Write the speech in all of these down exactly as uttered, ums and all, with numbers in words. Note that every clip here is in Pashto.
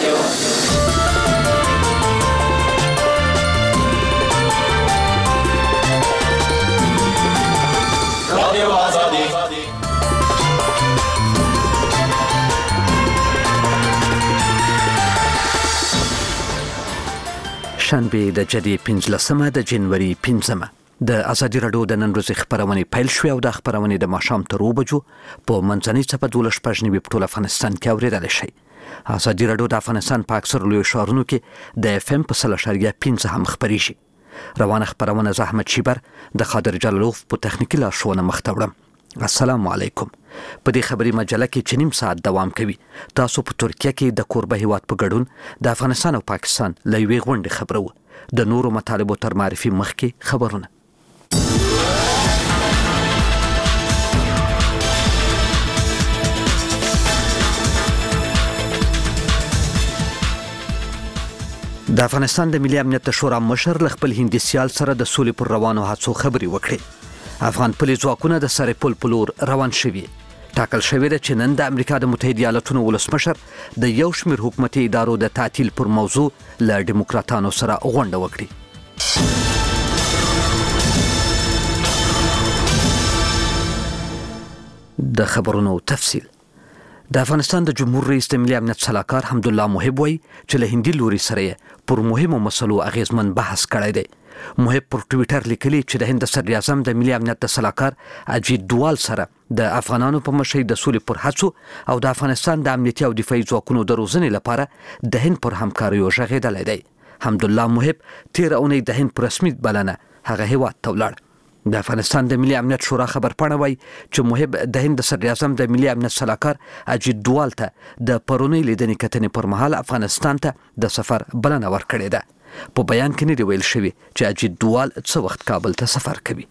رادیو آزادی. شنبه د جدي پنځلسمه د جنوري پنځمه د ازادي راډیو د نن ورځې خبرونه پیل شوې او د خبرونه د ماښام تر اوو بجو په منځنۍ څپه دولس شپږ نیمې په ټول افغانستان کې اورېدل شي. ازادي راډیو د افغانستان په اکثر لوی ښارونو کې د اف ام په سل اشاریه پنځه هم خبريږي. روانه خبرونه زحمت شیبر د خاطر جلالوف په تخنیکی لارښوونه مخ ته وړم. السلام علیکم. په دې خبري مجله کې چې نیم ساعت دوام کوي تاسو په ترکیه کې د کوربه هیواد په ګډون د افغانستان او پاکستان له یوې غونډې خبرو د نورو مطالبو تر معرفي مخکې خبرونه. د افغانستان د ملي امنیت شورا مشر له خپل هندي سیال سره د سولې پر روانو هڅو خبري وکړي. افغان پولیس ځواکونه د سرپل په لور روان شوي. ټاکل شوې ده چې نن د امریکا د متحده ایالاتونو ولسمشر د یو شمېر حکومتي ادارو د تعطیل پر موضوع له ډیموکراتانو سره غونډه وکړي. د خبرونو تفصیل. د افغانستان د جمهور رئیس د ملي امنیت صلاحکار حمدالله محب وایي چې له هندي لوري سره پر مهمو مسلو اغیزمن بحث کړی دی. محب پر ټویټر لیکلی چې د هند صدر اعظم د ملي امنیت د صلاحکار اجیت دوال سره د افغانانو په مشرۍ د سولې پر هڅو او د افغانستان د امنیتي او دفاعي ځواکونو د روزنې لپاره د هند پر همکاریو غږېدلی دی. حمدالله محب تېره اونۍ د هند پر رسمي بلنه هغه هیواد ته ولاړ. د افغانستان د ملي امنیت شورا خبرپاڼه وایي چې محب د هند صدر اعظم د ملي امنیت صلاحکار اجیت دوال ته د پرونۍ لیدنې کتنې پر مهال افغانستان ته د سفر بلنه ورکړې ده. په بیان کې نه دی ویل شوی چې اجیت دوال څه وخت کابل ته سفر کوي.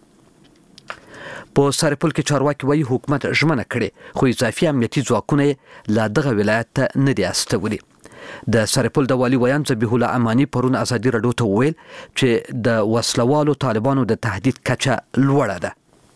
په سرپل کې چارواکي وایي حکومت ژمنه کړې خو اضافي امنیتي ځواکونه لا دغه ولایت ته نه دي استولي. د سرپل د والي ویان ذبیح الله امانی پرون ازادي راډیو ته وویل چې د وسلوالو طالبانو د تهدید کچه لوړه ده.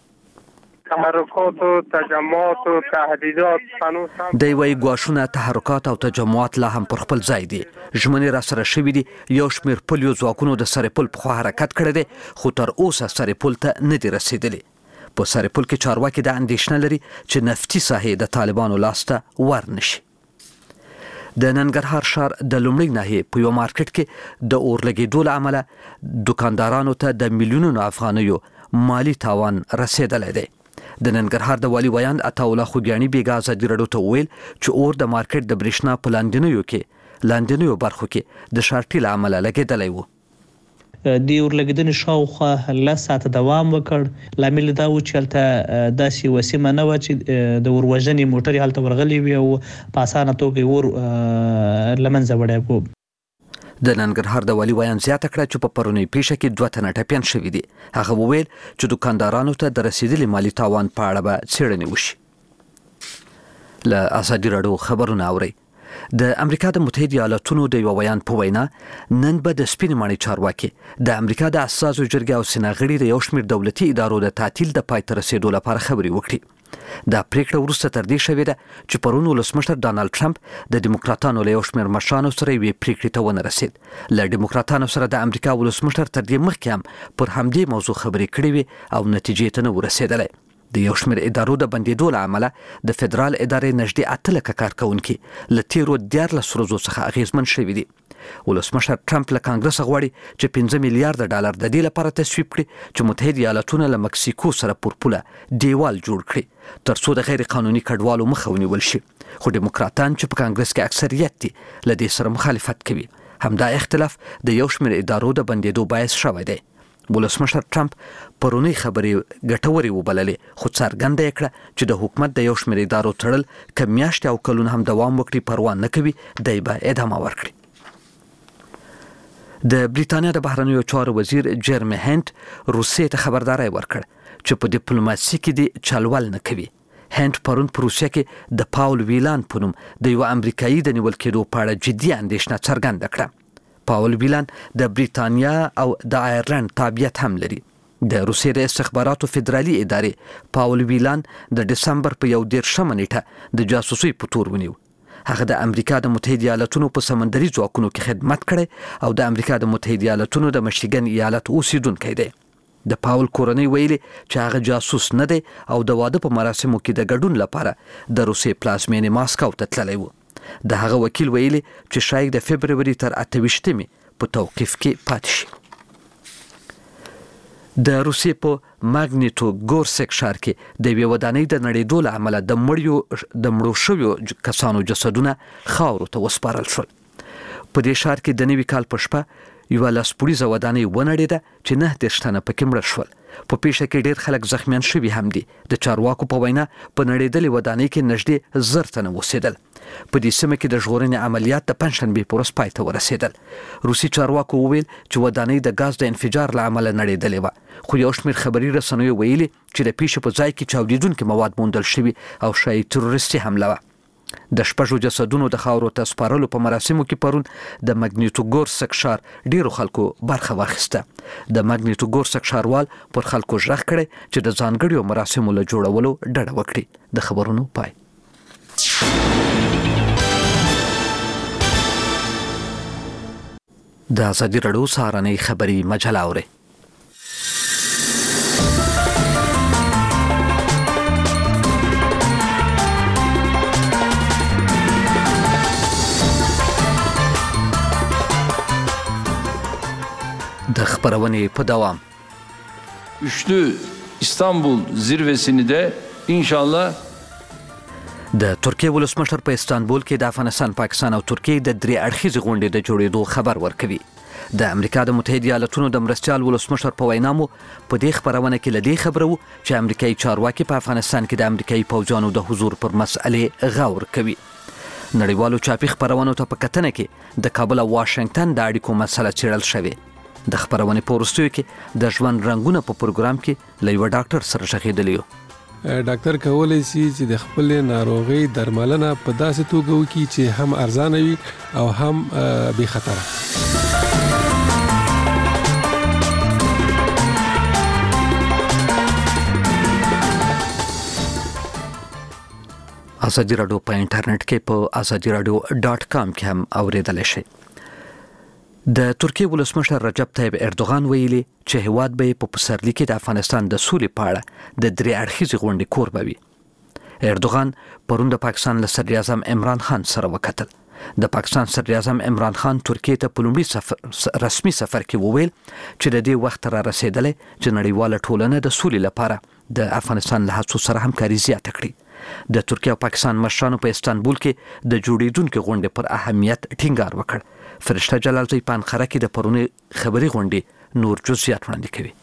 تحرکات و تجمعات و تهدیدات هنوز هم دی وایي ګواښونه تحرکات او تجمعات لا هم پر خپل ځای دي. ژمنې را سره شوي دي. یو شمېر پولیو ځواکونو د سرپل په خوا حرکت کړی دی خو تر اوسه سرپل ته نه دي رسېدلي. په سرپل کې چارواکي د اندېښنه لري چې نفتي ساحې د طالبانو لاس ته ورنشي. د ننګرهار ښار د لومړۍ ناحیې په یو مارکیټ کې د اور لګېدو له امله دوکاندارانو ته د میلیونونو افغانیو مالی تاوان رسېدلی دی. د ننګرهار د والي ویان عطاالله خوږیاڼي بیګا ازادي راډیو ته وویل چې اور د مارکیټ د برېښنا په لاندنیو کې لاندنیو برخو کې د شارټي له امله لګېدلی و. د اورلګیدنې شاوخوا لس ساعته دوام وکړ. لامل دا و چې هلته داسې یوه سیمه نه وه چې د اوروژنې موټرې هلته ورغلې وي او په اسانه توګه اور له منځه وړی و. د ننګرهار د والي ویان زیاته کړه چې په پرونۍ پیښه کې دوه تنه ټپیان شوي دي. هغه وویل چې دوکاندارانو ته د رسېدلي مالي تاوان په اړه به څېړنې وشي. له ازادي راډیو خبرونه اورئ. د امریکا د متحده ایالاتونو د یو ویان په وینا نن به د سپینې ماڼۍ چارواکي د امریکا د اساسو جرګې او سنا غړي د یو شمېر دولتي ادارو د تعطیل د پای ته رسېدو لپاره خبرې وکړي. دا پریکړه وروسته تر دې شوې ده چې پرون ولسمشر ډانالډ ټرمپ د ډیموکراتانو له یو شمېر مشرانو سره یوې پریکړې ته ونه رسېد. له ډیموکراتانو سره د امریکا ولسمشر تر دې مخکې هم پر همدې موضوع خبرې کړې وې او نتیجې ته نه ورسېدلی. د یو شمېر ادارو د بندېدو له امله د فدرال ادارې نږدې اته لکه کارکوونکي له تېرو دیارلس ورځو څخه اغېزمن شوي دي. ولسمشر ټرمپ له کانګرس غواړي چې پنځه میلیارډ ډالر د دې لپاره تصویب کړي چې متحده ایالاتونه له مکسیکو سره پر پوله دیوال جوړ کړي تر څو د غیر قانوني کډوالو مخه ونیول شي. خو ډیموکراتان چې په کانګرس کې اکثریت دي له دې سره مخالفت کوي. همدا اختلاف د یو شمېر ادارو د بندېدو باعث شوی دی. ولسمشر ټرمپ پرونی خبرې ګټورې وبللې خو څرګنده یې کړه چې د حکومت د یو شمېر ادارو تړل که میاشتې او کلونه هم دوام وکړي پروا نه کوي دی به ادامه ورکړي. د بریتانیا د بهرنیو چارو وزیر جرمی هنت روسیې ته خبرداری ورکړ چې په ډیپلوماسي کې دې چلول نه کوي. هنت پرون په روسیه کې د پاول ویلان په نوم د یو امریکایي د نیول کېدو په اړه جدي اندېښنه څرګنده کړه. پاول ویلان د بریتانیا او د آیرلند تابعیت هم لري. د روسیې د استخباراتو فدرالي ادارې پاول ویلان د دسمبر په یو دېرشمه نیټه د جاسوسۍ په تور ونیو. هغه د امریکا د متحده ایالاتونو په سمندري ځواکونو کې خدمت کړي او د امریکا د متحده ایالاتونو د مشیګن ایالت اوسیدونکی دی. د پاول کورنۍ ویلي چې هغه جاسوس نه دی او د واده په مراسمو کې د ګډون لپاره د روسیې پلازمینې ماسکو ته تللی و. د هغه وکیل ویلي چې شاید د فبروري تر اته ویشتمې په توقیف کې پاتې شي. د روسیې په ماګنیټو ګورسک ښار کې د یوې ودانۍ د نړېدو له امله د مړیو د مړو شویو کسانو جسدونه خاورو ته وسپارل شول. په دې ښار کې د نوي کال په شپه یوه لسپوړیزه ودانۍ ونړېده چې نه دېرش تنه پکې مړه شول. په پیښه کې ډېر خلک زخمیان شوي هم دي. د چارواکو په وینا په نړېدلې ودانۍ کې نږدې زر تنه اوسېدل. په دې سیمه کې د ژغورنې عملیات د پنجشنبې په ورځ پای ته ورسېدل. روسي چارواکو وویل چې ودانۍ د ګاز د انفجار له امله نړېدلې وه، خو یو شمېر خبري رسنیو ویلي چې د پیښې په ځای کې چاودېدونکي مواد موندل شوي او ښایي تروریستي حمله وه. د شپږو جسدونو د خاورو ته سپارلو په مراسمو کې پرون د ماګنیټو ګورسک ښار ډیرو خلکو برخه واخیسته. د ماګنیټو ګورسک ښاروال پر خلکو ژغ کړی چې د ځانګړو مراسمو له جوړولو ډډه وکړي. د خبرونو پای. د ازادي راډیو سهارنۍ خبري مجله اورئ. د خبرونې په دوام. Üçlü İstanbul zirvesini de inşallah د ترکیه ولسمشر په استانبول کې د افغانستان، پاکستان او ترکیه د درې اړخیزې غونډې د جوړېدو خبر ورکوي. د امریکا د متحده ایالاتونو د مرستیال ولسمشر په وینا مو په دې خبرونه کې لدې خبره وو چې امریکایي چارواکي په افغانستان کې د امریکایي پوځیانو د حضور پر مسئلې غور کوي. نړیوالو چاپي خبرونو ته په کتنه کې د کابل او واشنگټن د اړیکو مسله څېړل شوې. د خبرونې په وروستیو کې د ژوند رنګونه په پروګرام کې له یوه ډاکټر سره غږېدلی یو. ډاکټر کولی شي چې د خپل ناروغي درملنه په داسې توګه وکړي چې هم ارزانه وي او هم بې خطره. ازادي راډیو په انټرنیټ کې په ازادي راډیو ډاټ کام کې هم اوریدلی شئ. د ترکیه ولسمشر رجب طیب اردوغان ویلي چې هیواد به په پسرلي کې د افغانستان د سولې په اړه د درې اړخیزې غونډې کوربه وي. اردوغان پرون د پاکستان له صدر اعظم عمران خان سره وکتل. د پاکستان صدر اعظم عمران خان ترکیه ته په لومړي سفر رسمي سفر کې وویل چې د دې وخت را رسیدلی چې نړیواله ټولنه د سولې لپاره د افغانستان له هڅو سره همکاري زیاته کړي. د ترکیه او پاکستان مشرانو په استانبول کې د جوړېدونکو غونډې پر اهمیت ټینګار وکړ. فرشته جلالزی په انقره کې د پرونې خبري غونډې نور جزئیات وړاندې کوي.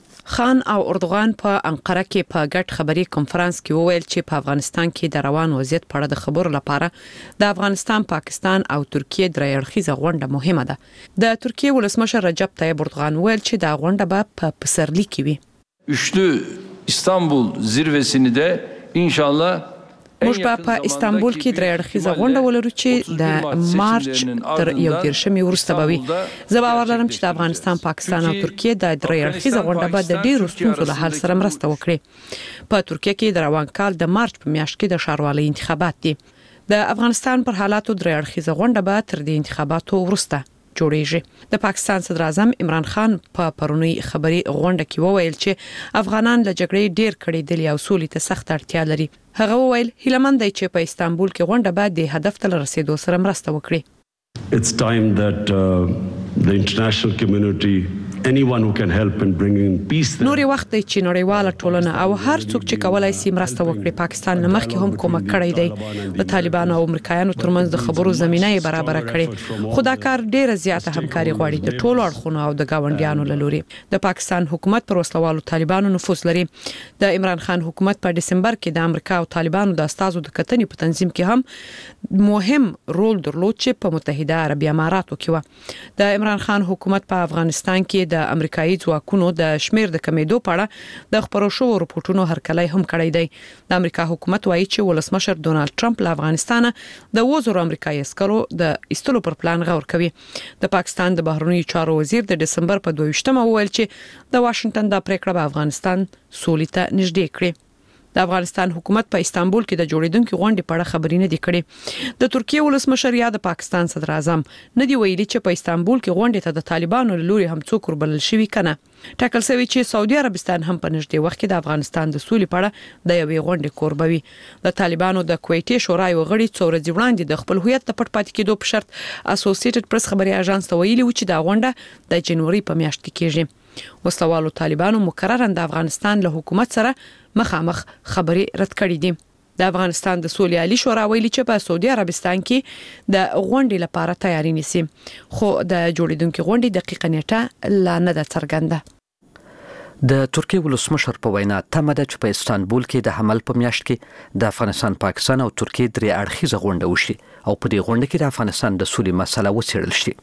خان او اردوغان په انقره کې په ګډ خبري کنفرانس کې وویل چې په افغانستان کې د روان وضعیت په اړه د خبرو لپاره د افغانستان، پاکستان او ترکیه درې اړخیزه غونډه مهمه ده. د ترکیه ولسمشر رجب طیب اردوغان ویل چې دا غونډه به په پسرلي کې وي. Üçlü İstanbul zirvesini de inşallah موږ په استانبول کې درې اړخیزه غونډه ولرو چې د مارچ تر یو دیرشمې وروسته به وي. زه باور لرم چې د افغانستان، پاکستان او ترکیه د درې اړخیزه غونډه به د ډیرو ستونزو له حل سره مرسته وکړي. په ترکیه کې د روان کال د مارچ په میاشت کې د ښاروالۍ انتخابات دي. د افغانستان پر حالاتو درې اړخیزه غونډه به تر دې انتخاباتو وروسته جوړیږي. د پاکستان صدر اعظم عمران خان په پرونی خبري غونډه کې وویل چې افغانان له جګړې ډیر کړي او سولې ته سخت اړتیا لري. هغه وویل هیلمن دی چې په استانبول کې غونډه به د هدف ته رسیدو سره مرسته وکړي. It's time that uh, the international community, anyone who can help in bringing peace there. نوري وخت دی چې نړیواله ټولنه او هر څوک چې کولای شي مرسته وکړي پاکستان نه مخکې هم کومک کړی دی. د طالبانو او امریکایانو ترمنځ د خبرو زمينه برابر کړي. خو دا کار ډیره زیاته همکاري غواړي د ټولو اړخونو او د گاونډیانو له لوري. د پاکستان حکومت پر وسلوالو طالبانو نفوذ لري. د عمران خان حکومت په دسمبر کې د امریکا او طالبانو د استازو د کتنې په تنظیم کې هم مهم رول درلود چې په متحده عربی اماراتو کې و. د عمران خان حکومت په افغانستان کې د امریکایي ځواکونو د شمیر د کمیدو په اړه د خبرو شوو رپورټونو هرکلی هم کړی دی. د امریکا حکومت وایي چې ولسمشر ډونالد ټرمپ له افغانستان د وزرو امریکایي عسکرو د ایستلو پر پلان غور کوي. د پاکستان د بهرنیو چارو وزیر د دسمبر په دوه ویشتمه وویل چې د واشنگټن د پریکړه به افغانستان سولې ته نږدې کړي. د افغانستان حکومت په استانبول کې د جوړیدونکو غونډې په اړه خبرې نه دي کړې. د ترکیه ولسمشر یا د پاکستان صدر اعظم نه دی ویلي چې په استانبول کې غونډې ته د طالبانو له لوري هم څوک وربلل شوی کنه. ټاکل شوی چې سعودي عربستان هم په نږدې وخت کې د افغانستان د سولې په اړه د یوې غونډې کوربه وي. د طالبانو د کویټي شورای وغړي څو ورځې وړاندې د خپل هویت د پټ پاتې کېدو په شرط اسوسییټډ پریس خبري اژانس ته ویلي و چې دا غونډه د جنوري په میاشت کې کیږي. وسلوالو طالبانو مکرراً د افغانستان له حکومت سره مخامخ خبري رد کړې دي. د افغانستان د سولې عالی شورا ویلي چې په سعودي عربستان کې د غونډې لپاره تیاری نیسي، خو د جوړیدونکو غونډې دقیقه نیټه لا نه ده څرګنده. د ترکیه ولسمشر په وینا تمه ده چې په استانبول کې د حمل په میاشت کې د افغانستان، پاکستان او ترکیه درې اړخیزه غونډه وشي او په دې غونډه کې د افغانستان د سولې مسله وڅېړل شي.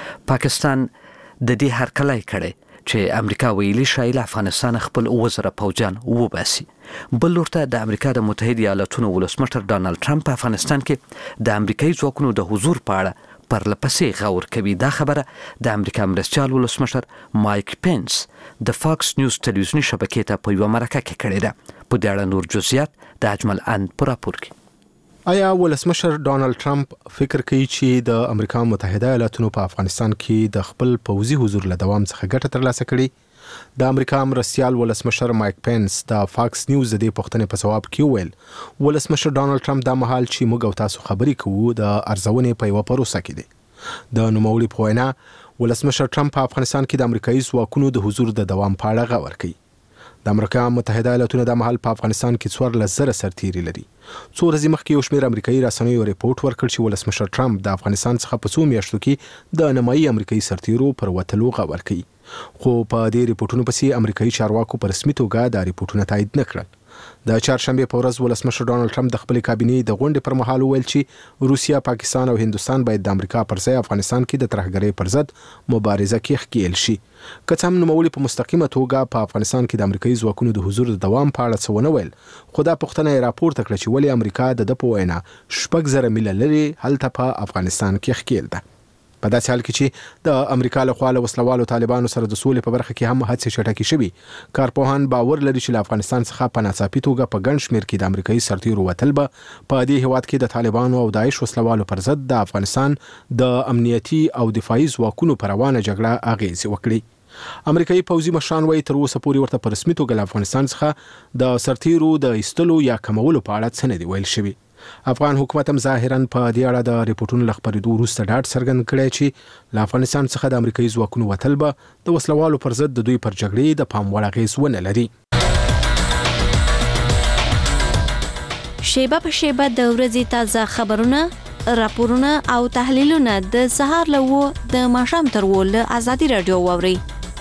پاکستان د دې هرکلی کړی چې امریکا ویلي شای له افغانستان خپل وزره پوجان وباسي. بل لورته د امریکا د متحده ایالاتونو ولسمشر ډانلډ ټرمپ په افغانستان کې د امریکایي ځواکونو د حضور په اړه پرلپسې غور کوي. دا خبره د امریکا مرستیال ولسمشر مایک پینس د فاکس نیوز ټلویزیوني شبکې ته په یو مرکه کې کړې ده. په دې اړه نور جزئیات د اجمل ان پر راپور کې. آیا ولسمشر ډانلډ ټرمپ فکر کوي چې د امریکا متحده ایالاتونو په افغانستان کې د خپل پوځي حضور له دوام څخه ګټه ترلاسه کړي؟ د امریکا مرستیال ولسمشر مایک پینس د فاکس نیوز د دې پوښتنې په ځواب کې وویل ولسمشر ډانلډ ټرمپ دا مهال چې موږ او تاسو خبرې کوو د ارزونې په یوه پروسه کې دی. د نوموړي په وینا ولسمشر ټرمپ په افغانستان کې د امریکایي ځواکونو د حضور د دوام په اړه غور کوي. د امریکا متحده ایالاتونو د محل په افغانستان کې څوارلس زره سرتیري لري. څو ورځې مخکې یو شمېر امریکایي رسنیو ریپورت ورکړ چې ولسمشر ټرمپ د افغانستان څخه په څو میاشتو کې د نیمایي امریکایي سرتیرو پر وتلو غور کوي. خو په دې ریپورتونو پسې امریکایي چارواکو په رسمي توګه دا ریپورتونه تایید نه کړل. د چهارشنبه په ورځ ولسمشر ډانلډ ټرمپ د خپل کابینې د غونډې پر مهال ویل چې روسیا، پاکستان او هندستان باید د امریکا پر ځای افغانستان کې د ترهګرۍ پر ضد مبارزه کې ښکېل شي. که څه هم نوموړي په مستقیمه توګه په افغانستان کې د امریکایي ځواکونو د حضور د دوام په اړه څه ونه ویل، خو دا پوښتنه یې راپورته کړه چې ولې امریکا د ده په وینا شپږ زره میله لرې هلته په افغانستان کې ښکېل ده. په داسې حال کې چې د امریکا لخوا له وسلوالو طالبانو سره د سولې په برخه کې هم هڅې چټکې شوي، کارپوهان باور لري چې له افغانستان څخه په ناڅاپي توګه په ګڼ شمېر کې د امریکایي سرتیرو وتل به په دې هیواد کې د طالبانو او داعش وسلوالو پر ضد د افغانستان د امنیتي او دفاعي ځواکونو پر روانه جګړه اغېز وکړي. امریکایي پوځي مشران وايي تر اوسه پورې ورته په رسمي توګه له افغانستان څخه د سرتیرو د ایستلو یا کمولو په اړه څه نه دي ویل شوي. افغان حکومت هم ظاهراً په دې اړه د ریپورتونو له خپرېدو وروسته ډاډ څرګند کړی چې له افغانستان څخه د امریکایي ځواکونو وتل به د وسلوالو پر ضد د دوی پر جګړې د پام وړ اغېز ونه لري. شیبه په شیبه د ورځې تازه خبرونه، راپورونه او تحلیلونه د سهار له اوه د ماښام تر اوه له ازادي راډیو واورئ.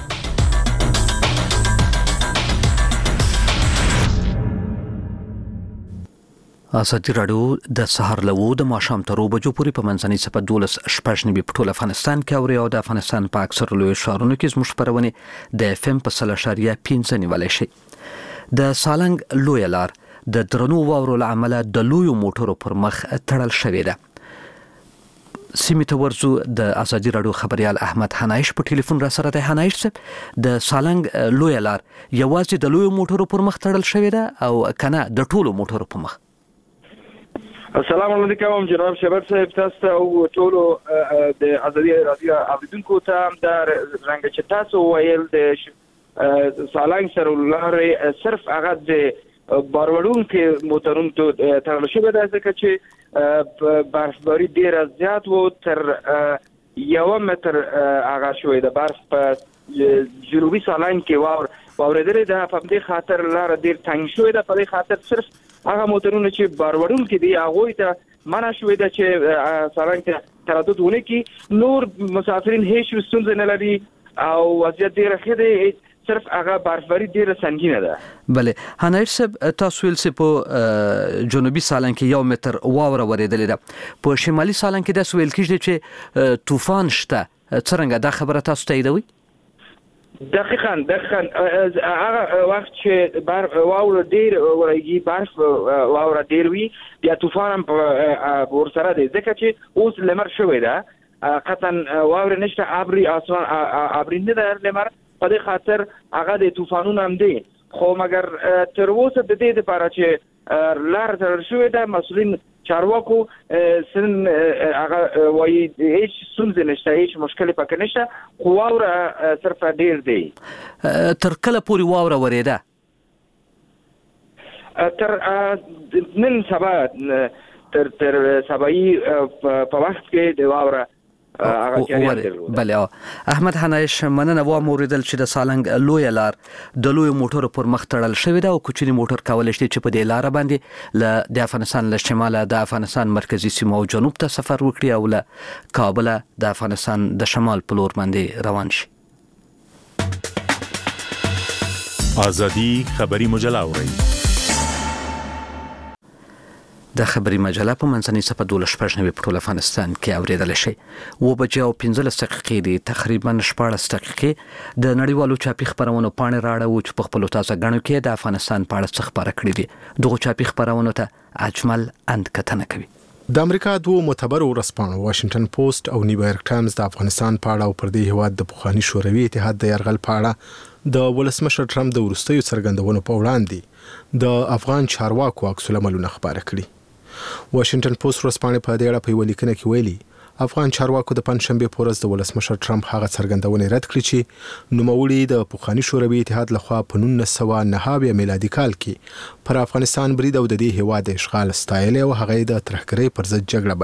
ازادي راډیو د سهار له اوه د ماښام تر اوه بجو پورې په منځنۍ صفحه دولس شپږ نوي په ټول افغانستان کې اوري او د افغانستان په اکثرو لویو ښارونو کې زموږ خپرونې د اف ام په سل اشاریه پنځه نیولی شي. د سالنګ لویه لار د درنو واورو له امله د لویو موټرو پر مخ تړل شوې ده. سیمې ته ورځو. د ازادي راډیو خبريال احمد حنایش په ټلیفون را سره دی. حنایش صاحب، د سالنګ لویه لار یوازې د لویو موټرو پر مخ تړل شوې ده او کنه د ټولو موټرو په مخ؟ السلام علیکم جناب شباب صاحب، تاسو ته او ټولو د ازادي راډیو اوریدونکو ته د رنګ چې تاسو ویل د سالنګ سره لارې صرف هغه د باروړونکو موټرونو ته تړل شوی ده ځکه چې برفباري ډیره زیات و، تر یو متر هغه شوی ده برف په جنوبي سالنګ کې واور واورېدلې ده. په دې خاطر لار ډیر تنګ شوی ده. په دې خاطر صرف هغه موټرونه چې باروړونکو دي هغه ته منع شوی ده چې سالنګ ته تردد ونه کړي. نور مسافرین هیڅ ستونزه نه لري او وضعیت ډیر ښه دی، صرف هغه برفباري ډیره سنگینه ده. بله حنایش صاحب، تاسو ویل چې په جنوبي سالنګ کې یو متر واوره ورېدلې ده، په شمالي سالنګ کې داسې ویل کېږي چې طوفان شته. څرنګه دا خبره تاسو تاییدوي؟ دقیقاً دقیقاً هغه وخت چې برف واوره ډیر ورېږي، برف واوره ډیر وي، بیا طوفان هم ورسره دی ځکه چې اوس لمر شوی ده، قطعا واوره نشته، ابري اسمان ابري نه ده لمر، په دې خاطر هغه د طوفانونو هم دی. خو مګر تر اوسه د دې لپاره چې لار تر شوې ده مسؤلین چارواکو سن هغه وایي هیڅ ستونزه نشته هیڅ مشکل پکې نشته خو واوره صرف ډیر دی تر کله پورې واوره وریده تر نن سبا تر تر سبایی په وخت کې د واوره بله احمد حنایش مننه و موریدل چې د سالنګ لوی لار د لوی موټر پر مخ تړل شوی دا او کوچنی موټر کولای شي چې په دې لار باندې ل د افغانستان له شماله د افغانستان مرکزی سیمه او جنوب ته سفر وکړي او له کابل د افغانستان د شمال په لور باندې روان شي. ازادي خبري مجله اوري د خبري مجله په منځنۍ صفحه دولس شپږ په ټول افغانستان کې اوریدل شي. و بجې او پنځلس دقیقې دي تقریبا شپږ دقیقې د نړیوالو چاپی خبرونو پاڼې راړو چې په خپل تازه غنو کې د افغانستان په اړه څه خبره کړې دي. دغه چاپی خبرونو ته اجمل اند کتنه کوي. د امریکا دوه معتبر ورسپانو واشنگټن پوسټ او نیویارک ټایمز د افغانستان په اړه او پر دې هواد د پخوانی شوروي اتحاد د يرغل په اړه د ولسمشر ټرمپ د ورستیو څرګندونو په وړاندې د افغان چارواکو عکس العملونه خبره کړي. واشنگټن پوسټ ورسپانې په دې اړه په ولیکنه کې ویلي افغان چارواکو د پنځشنبه په ورځ د ولسمشر ټرمپ هغه څرګندونه رد کړې چې نوموړي د پخوانی شوروي اتحاد لخوا په نولس سوه نهه میلادي کال کې پر افغانستان برید او د دې هیواد اشغال ستایل او هغه د ترهګرۍ پر ضد جګړه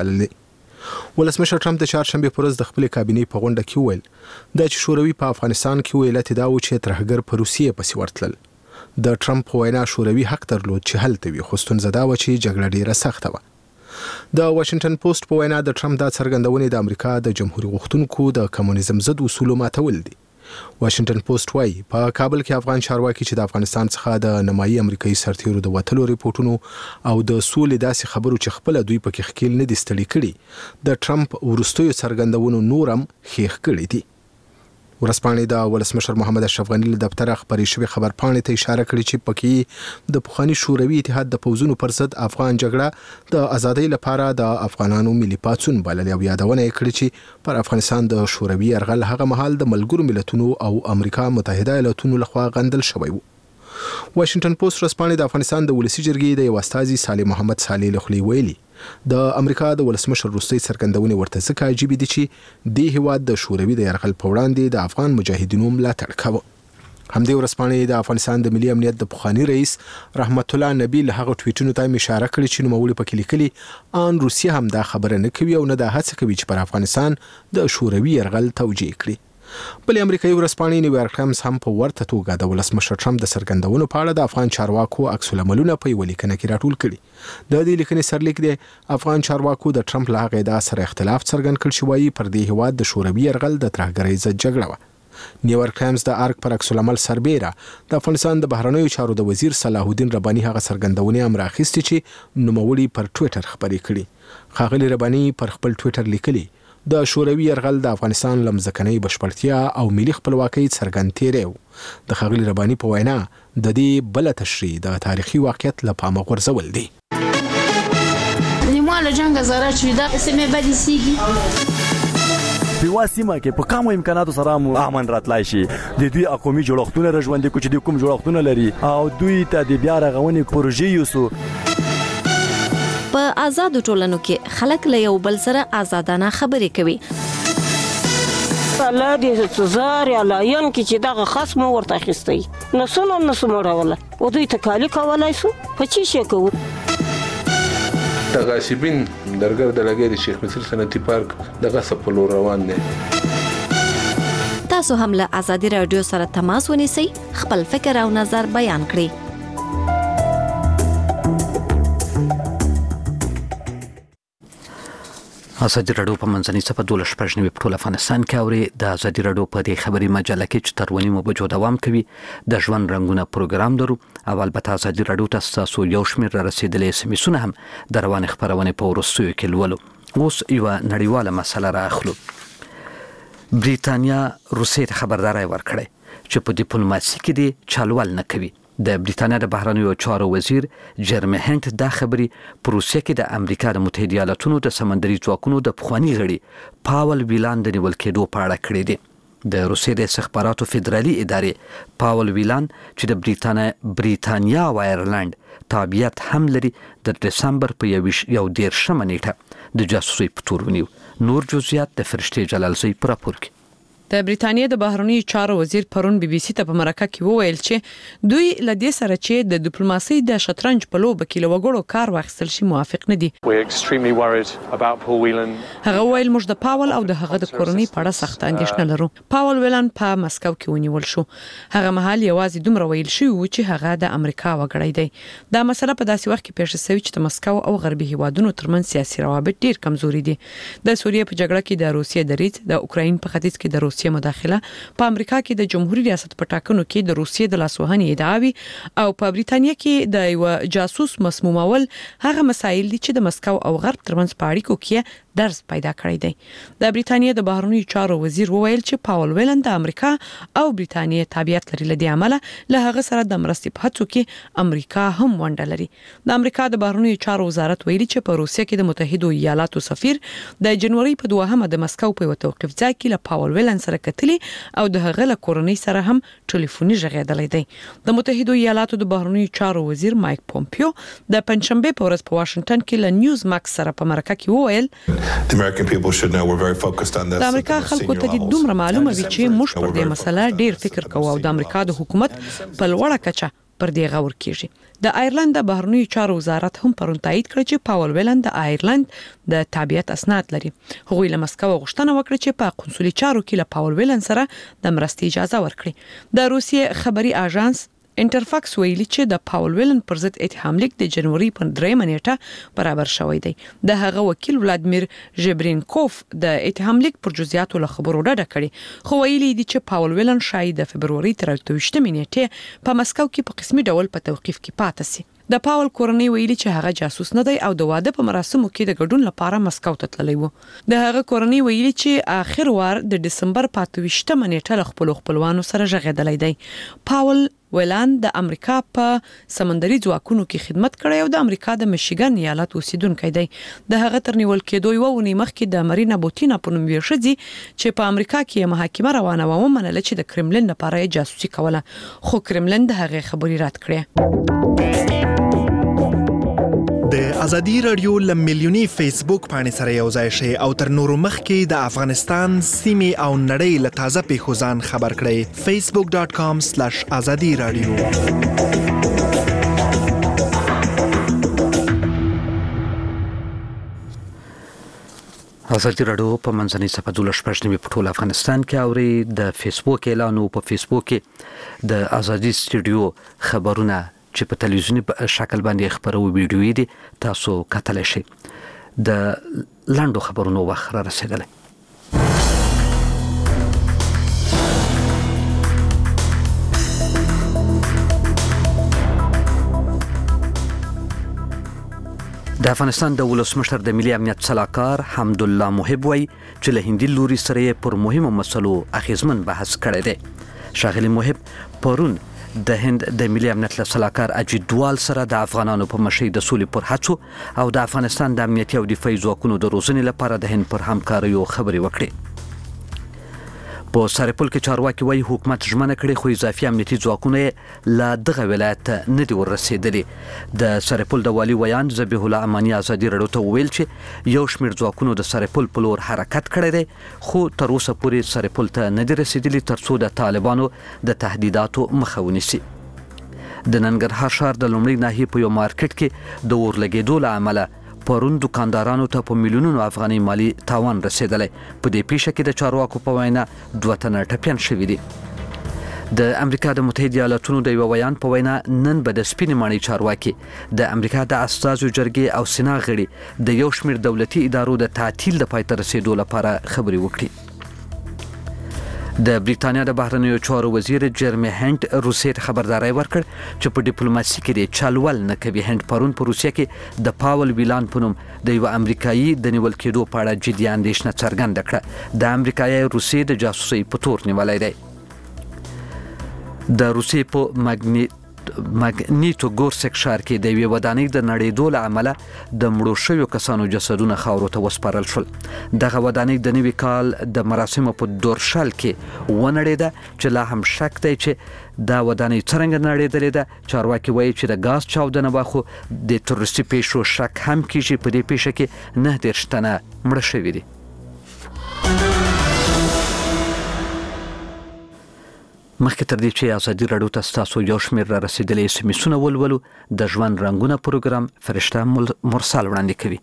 بللې. ولسمشر ټرمپ د چهارشنبه په ورځ د خپل کابینې په غونډه کې ویل د چې شوروي په افغانستان کې ویلت دا و چې ترهګر په روسیې پسې ورتلل. د ټرمپ وینا شوروي حق درلود چې هلته وي خو ستونزه دا و چې جګړه ډیره سخته وه. د واشنگټن پوسټ په وینا د ټرمپ د څرګندونې د امریکا د جمهوریت غوښتونکو د کمونیزم ضد اصول ماتول دي. واشنگټن پوسټ وايي په کابل کې افغان چارواکي چې د افغانستان څخه د نمایي امریکایي سرتیرو د وټلو ریپورتونو او د سولې داسې خبرو چې خپل دوی پکې خکیل نه دي ستړي کړي د ټرمپ ورستیو څرګندونو نورم خېخ کړي دي. ورسپانې د ولسمشر محمد اشرف غنی له دفتره خبري شوی خبر پاڼې ته اشاره کړې چې پکې د پخوانی شوروي اتحاد د پوزونو پر ضد افغان جګړه د ازادۍ لپاره د افغانانو ملي پاڅون بلل او یادونه کړې چې پر افغانستان د شوروي يرغل هغه مهال د ملګرو ملتونو او امریکا متحده ایالاتونو لخوا غندل شوی وو. واشنگټن پوسټ رسپانې د افغانستان د ولسی جرګې د یو استازي صالح محمد صالح لخلی ویلي د امریکا د ولسمشر روسي څرګندونې ورته ځکه عجیب دي چې د هیواد د شوروي د يرغل په وړاندې د افغان مجاهدینو ملاتړ کاوه. همدې ورسپانې د افغانستان د ملي امنیت د پخوانی رئیس رحمت الله نبی له هغه ټویټونو ته اشاره کړې چې نوموړي پکې لیکلي ان روسیه هم دا خبره نه کوي او نه د هڅه کوي چې پر افغانستان د شوروي يرغل توجیه کړي. بل امریکایي ورسپانې نیویارک ټایمز هم په ورته توګه د ولسمشر ټرمپ د څرګندونو په اړه د افغان چارواکو عکس العملونه په یوه لیکنه کې راټول کړي. د دې لیکنې سرلیک دی افغان چارواکو د ټرمپ له هغې ادعا سره اختلاف څرګند کړ چې وایي پر دې هیواد د شوروي یرغل د ترهګرۍ ضد جګړه وه. نیویارک ټایمز د ارګ پر عکس العمل سربیره د افغانستان د بهرنیو چارو د وزیر صلاح الدین رباني هغه څرګندونې هم راخیستې چې نوموړي پر ټویټر خبرې کړي. ښاغلي رباني پر خپل ټویټر لیکلي د شوروي يرغل د افغانستان لمزکنۍ بشپړتیا او ملي خپلواکۍ څرګند تیری و. د ښاغلي رباني په وینا د دې بل تشریح د تاریخي واقعیت له پامه غورځول دي. نیمه جنگ زاره چې دا سمې بدې سیږي په واسمه کې په کوم امکاناتو سره مو امن راتلای شي د دوی اقومي جوړښتونه رژوندې کوچ د کوم جوړښتونه لري او دوی ته د بیا رغونې پروژې یوسو. په آزاد ټولنو کې خلک له یو بل سره آزادانه خبرې کوي. الله دې زار یا لاین کې چې دغه خصم ورته اخیستی نو څنګه نو سموروله او دوی تکالی کولای سو په چی شي کوو. د غاصبین درګر د لګي د شیخ مصر صنعتي پارک د غصب په لور روان دي. تاسو هم له ازادي رادیو سره تماس ونیسئ خپل فکر او نظر بیان کړئ. ازادي رادیو په منځنۍ صفحه دولس شپږ نوي په ټول افغانستان کې اوري. د ازادي رادیو په دې خبري مجله کې چې تر ونیمو بجو دوام کوي د ژوند رنگونه پروګرام درو او البته ازادي رادیو ته تاسو یو شمېر را رسیدلې سمیسونه هم د روان خبرونه په ورستیو کې لولو. اوس یو نړیواله مسله راخلو. بریتانیا روسیې ته خبرداري ورکړې چې په ډیپلوماسي کې دي چالوال نه کوي. د بریتانیا د بهرنیو چارو وزیر جرمی هنت دا خبري په روسیه کې د امریکا د متحده ایالاتونو د سمندري ځواکونو د پخوانی غړي پاول ویلان د نیول کېدو په اړه کړې دي. د روسیې د استخباراتو فدرالي ادارې پاول ویلان چې د بریتانیا بریتانیا او آیرلند تابعیت هم لري د دسمبر په یو دیرشمه نیټه د جاسوسي په تور ونیو. نور جزئیات د فرشتي جلالزی پر راپور کې. د بریتانیا د بهرنی چارو وزیر پرون بي بي سي ته په مرکه کې وویل چې دوی لدې سره چې د ډیپلوماسي د شطرنج په لوبه کې لوګړو کار واخیستل شي موافق نه دي. هغه ویل موږ د پاول او د هغه د کورنۍ په اړه سخت اندېښنه لرو. پاول ویلان په مسکو کې ونیول شو. هغه مهال یوازې دومره ویل شوی و چې هغه د امریکا وګړی دی. دا مسله په داسې وخت کې پیښ شوې چې د مسکو او غربي هیوادونو ترمنځ سیاسي روابط ډیر کمزوري دي. د سوریې په جګړه کې د روسیې دریځ، د اوکراین په ختیځ کې د روسیې مداخله، په امریکا کې د جمهوریت ریاست په ټاکنو کې د روسیې د لاسوهنې ادعاوي او په بریتانیا کې د یو جاسوس مسمومول هغه مسایل دي چې د مسکو او غرب ترمنځ په اړیکو کې درز پیدا کړی دی. د بریتانیا د بهرنی چارو وزیر وویل چې پاول ویلن د امریکا او بریتانیا تابعیت لري، لدی عمله له هغه سره د مرستې په هڅو کې امریکا هم ونډه لري. د امریکا د بهرنی چارو وزارت ویلي چې په روسیې کې د متحده ایالاتو سفیر د جنوري په دوهمه د مسکو په توقف ځای کې له پاول ویلن سره کتلی او د هغه له کورنۍ سره هم ټلیفوني ژغېدلې دی. د متحده ایالاتو د بهرنی چارو وزیر مایک پومپیو د پنځشنبه په ورځ په واشنگټن کې له نیوز ماکس سره په مرکه کې وویل The American people should know we're very focused on this. د امریکا خلکو ته د دومره معلومه وي چې موږ پر دې مسله ډیر فکر کوو او د امریکا د حکومت په لوړه کچه پر دې غور کیږي. د آیرلند د بهرنی چارو وزارت هم پرون تایید کړ چې پاول ویلن د آیرلند د تابعیت اسناد لري. هغوی له مسکو غوښتنه وکړه چې په قونسلي چارو کې له پاول ویلن سره د مرستې اجازه ورکړي. د روسیې خبري اژانس انټرفاکس ویلي چې د پاول ویلن پر ضد اتهام لیک د جنوري په درېمه نیټه برابر شوی دی. د هغه وکیل ولادمیر ژبرینکوف د اتهام لیک پر جزئیاتو له خبرو ډډه کړې، خو ویلي دي چې پاول ویلن شاید د فبروري تر اتهمه نیټه په مسکو کې په قسمي ډول په توقیف کې پاتې شي. د پاول کورنۍ ویلي چې هغه جاسوس نه دی او د واده په مراسمو کې د ګډون لپاره مسکو ته تللی و. د هغه کورنۍ ویلي چې آخر وار د دسمبر په اتهمه نیټه له خپل خپلوانو سره ژغېدلی دی. پاول ویلان د امریکا په سمندري ځواکونو کې خدمت کړی او د امریکا د میشیګن ایالت اوسیدونکی دی. د هغه تر نیول کېدو یو ونی مخکې د مرینا بوتینا په نوم یې شدي چې په امریکا کې محاکمه روانه و ومنله چې د کرملین لپاره جاسوسي کوله، خو کرملین د هغه خبري رد کړې. د ازادي رادیو ل میلیونی فیسبوک باندې سره یو ځای شي او تر نورو مخکې د افغانستان سیمه او نړۍ له تازه پیښو ځان خبر کړئ. facebook dot com slash azadi radio. ازادي رادیو په منځنۍ صفحه د لښپښنې په ټول افغانستان کې اوري. د فیسبوک اعلان په فیسبوک کې د ازادي سټوډیو خبرونه چې په تلویزیونی شکل باندې خبرو ویډیوې دي تاسو کتلی شئ. د لاندو خبرونو وخت را رسیدلی. د افغانستان د ولسمشر د ملي امنیت صلاحکار حمدالله محب وایي چې له هندي لوري سره یې پر مهمو مسلو اغیزمن بحث کړی دی. ښاغلي محب پرون د هند د ملي امنیت صلاحکار اجیت دوال سره د افغانانو په مشرۍ د سولې پر هڅو او د افغانستان د امنیتي او دفاعي ځواکونو د روزنې لپاره د هند پر همکاریو خبرې وکړې. په سرپل کې چارواکي وایي حکومت ژمنه کړې خو اضافي امنیتي ځواکونه لا دغه ولایت نه دي ورسېدلي. د سرپل د والي ویان ذبیح الله امانی ازادي رادیو ته وویل چې یو شمېر ځواکونو د سرپل په لور حرکت کړی دی خو تر اوسه پورې سرپل ته نه دي رسېدلي تر څو د طالبانو د تهدیداتو مخه ونیسي. د ننګرهار ښار د لومړۍ ناحیې په یو مارکیټ کې د اور لګېدو له امله پرون دکاندارانو ته په میلیونونو افغاني مالی تاوان رسیدلی. په دې پیښه کې د چارواکو په وینا دوه تنه ټپیان شوي دي. د امریکا د متحده ایالاتونو د یو بیان په وینا نن به د سپینې ماڼۍ چارواکي د امریکا د استازو جرګې او سنا غړي د یو شمېر دولتي ادارو د تعطیل د پای ته رسیدو لپاره خبرې وکړي. د بریتانیا د بهرنیو چارو وزیر جرمی هنت روسیې ته خبرداری ورکړ چې په ډیپلوماسي کې د چلول نه کوي. هنت پرون په روسیه کې د پاول ویلان په نوم د یو امریکایي د نیول کېدو په اړه جدي اندېښنه څرګنده کړه. د امریکایي روسیې د جاسوسۍ په تور نیولی دی. د روسیې په مګنی ماګنیټو ګورسک ښار کې د یوې ودانۍ د نړېدو له امله د مړو شویو کسانو جسدونه خاورو ته وسپارل شول. دغه ودانۍ د نوي کال د مراسمو په دورشل کې ونړېده چې لا هم شک دی چې دا ودانۍ څرنګه نړېدلې ده. چارواکي وایي چې د غاز چاودنه به خو د تروریستي پیښو شک هم کیږي. په دې پیښه کې نه دېرش تنه مړه شوي دي. مخکې تر دې چې ازادي راډیو ته ستاسو یو شمېر را رسېدلي اس ام اسونه ولولو، د ژوند رنګونه پروګرام فرشته مرسل وړاندې کوي.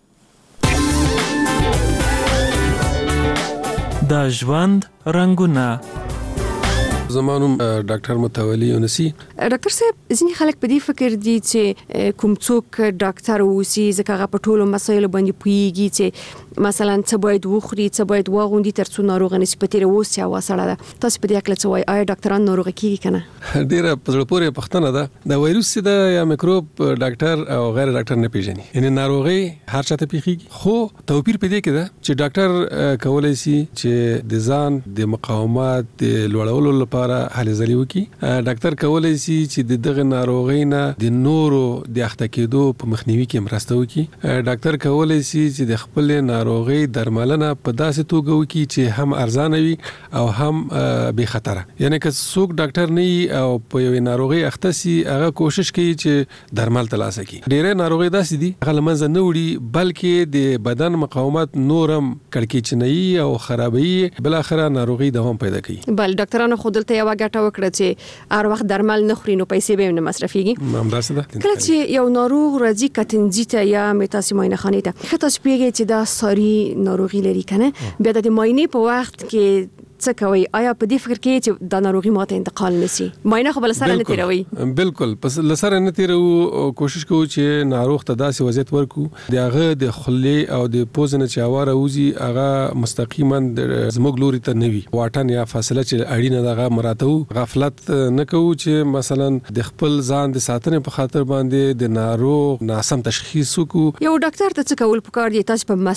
د ژوند رنګونه. زمانوم ډاکټر متولي یونسي. ډاکټر صاحب، ځینې خلک په دې فکر دي چې کوم څوک ډاکټر اوسي ځکه هغه په ټولو مسایلو باندې پوهیږي چې مثلا څه باید وخوري، څه باید واغوندي ترڅو ناروغ نشي. په تیره اوس یا وسړه ده، تاسو په دې اړه څه وایي؟ آیا ډاکټران ناروغ کیږي کنه؟ ډیره په زړه پورې پوښتنه ده. د وایروس ده یا میکروب ډاکټر او غیر ډاکټر نه پیژني، یعنی ناروغي هر چاته پیږي. خو توپیر په دې کې ده چې ډاکټر کولای شي چې د ځان د مقاومت د لوړولو لپاره هلې ځلې وکړي. ډاکټر کولای شي چې دغه ناروغي نه د نورو د اخته کېدو په مخنیوي کې مرسته وکړي. ډاکټر کولای شي چې د خپل ناروغي درملنه په داسې توګه وکړي چې هم ارزانه وي او هم بې خطره. یعنی که څوک ډاکټر نه او په یوې ناروغي اخته سي، هغه کوشش کوي چې درمل ترلاسه کړي. ډېرې ناروغي داسې دي هغه له منځه نه وړي، بلکې د بدن مقاومت نورم کړکېچنوي او خرابوي، بل اخره ناروغي دوام پیدا کوي. بل ډاکټرانو خو دلته یو غټه وکړه چې هر وخت درمل نه خوري نو پیسې به نه مصرفيږي. همداسې ده. کله چې یو ناروغ راځي کتنځي ته یا متاسي معاینه خانه ته، ښه تاسو پیږئ چې دا ساري ناروغي لري کنه، بیا د معاینې په وخت کې څه کوي؟ آیا په دې فکر کې چې د ناروغي ماته انتقال نشي؟ معاینه خو بل سره نه تیروي. بالکل، پس لسره نه تیرو. کوشش کوو چې ناروغ ته داسې وضعیت ورکو د هغه د خلې او د پوزنه چې اواره وزي هغه مستقیما زموږ لوري ته نه وي. واټن یا فاصله چې اړینه دغه مراتو غفلت نه کوو چې مثلا د خپل ځان د ساتنې په خاطر باندې د ناروغ ناسم تشخیص وکړو. یو ډاکټر ته څه کول پکار دي؟ تاسو په